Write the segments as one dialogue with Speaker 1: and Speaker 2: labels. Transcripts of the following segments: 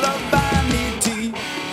Speaker 1: of vanity.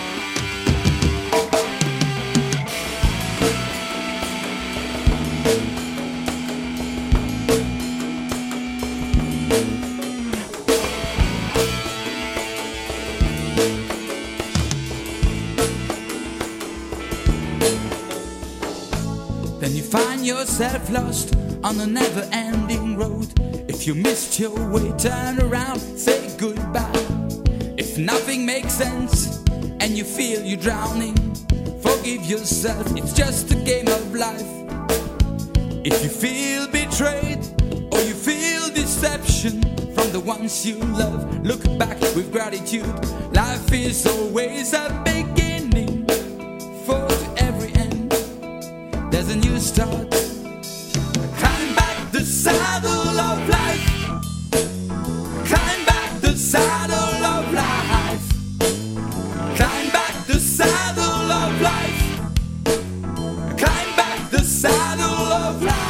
Speaker 1: Then you find yourself lost on a never-ending road. If you missed your way, turn around, say goodbye. If nothing makes sense and you feel you're drowning, forgive yourself, it's just a game of life. If you feel betrayed or you feel deception from the ones you love, look back with gratitude. Life is always a beginning, for to every end there's a new start. Climb back the saddle of life. Climb back the saddle of life. Climb back the saddle of life. Climb back the saddle of life.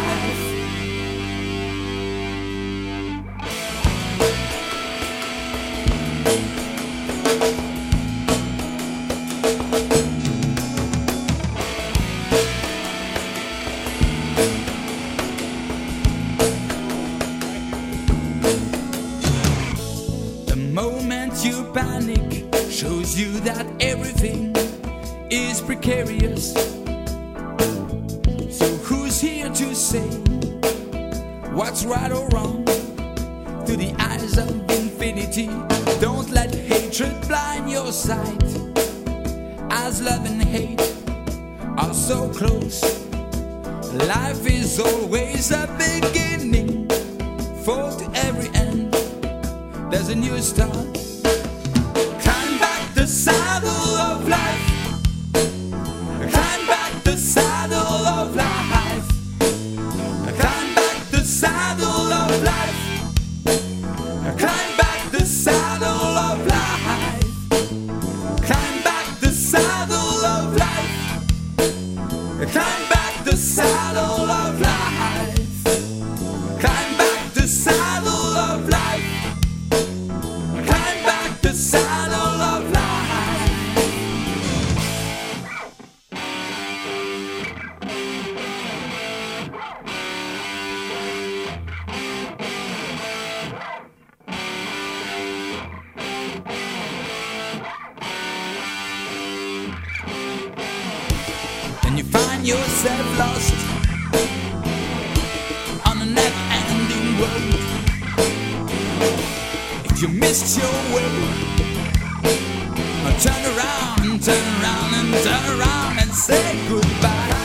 Speaker 1: The moment you panic shows you that everything is precarious. So who's here to say what's right or wrong through the eyes of infinity? Don't let hatred blind your sight, as love and hate are so close. Life is always a beginning, for to every end there's a new start. Climb back the saddle of life. Climb back the saddle of life. Climb back the saddle of life. Climb back the saddle of life. Climb back the saddle of life. Climb back the saddle of life. Climb back the saddle of life. Climb back the saddle of life. Then you find yourself lost on a never-ending road. If you missed your way, turn around and turn around and turn around and say goodbye.